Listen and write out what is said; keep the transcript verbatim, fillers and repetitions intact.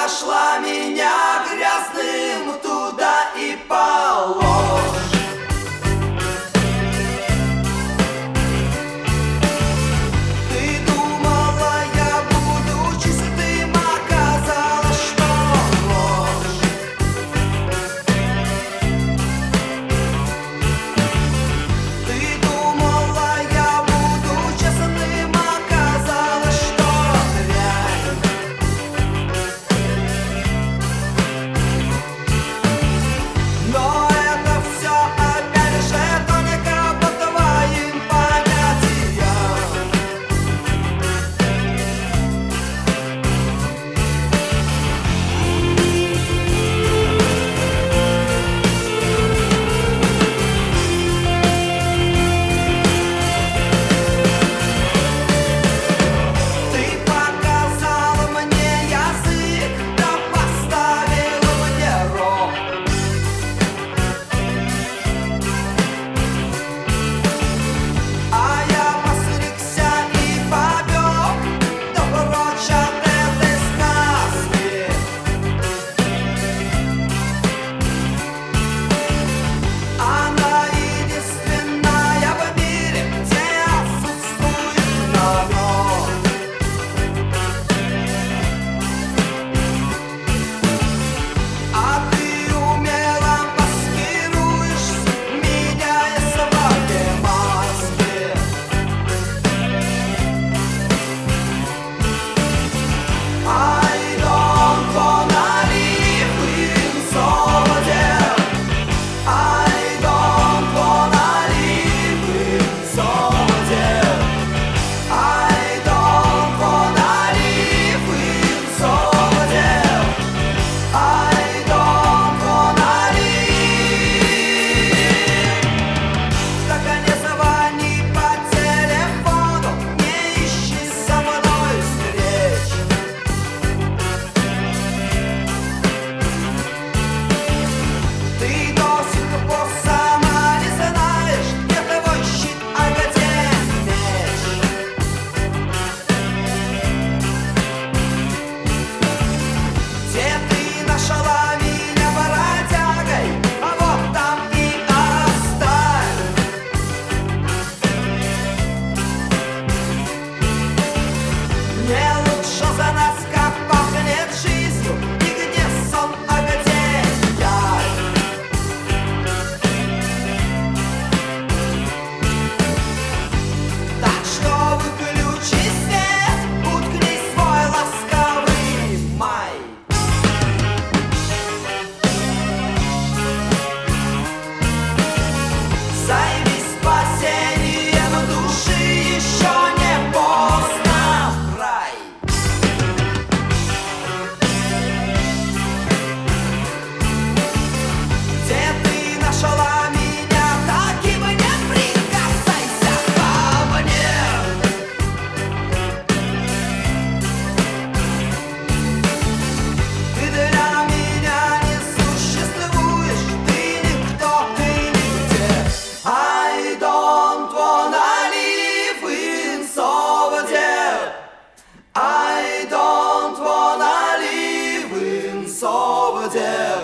нашла меня грязным, туда и положь. Ты думала, я буду чистым, оказалось, что ложь. Ты думала, я буду честным, оказалось, что дрянь. Но это все опять же только по твоим понятиям. Ты показала мне язык, да поставила мне рог. А я посрекся и побег, да прочь от этой сказки. Она единственная в мире, где отсутствует намек. А ты умело маскируешь, меняя свои маски. I don't wanna live in solitude. I don't wanna live in solitude. I don't wanna live in solitude. I don't wanna live. Так не звони по телефону, не ищи со мной встреч. Ты до сих пор сама не знаешь, где твой щит, а где меч. Где ты нашла меня бродягой, а вот там и оставь. Мне лучше за нас, как пахнет жизнью, и где сон, а где я. Так что выключи свет, уткни свой ласковый май. Займись спасением души, еще не поздно, рай. Где ты нашла меня, так и мне прикасайся ко мне. Ты для меня не существуешь, ты никто, ты нигде. I don't wanna live in solitude. I don't wanna live in solitude.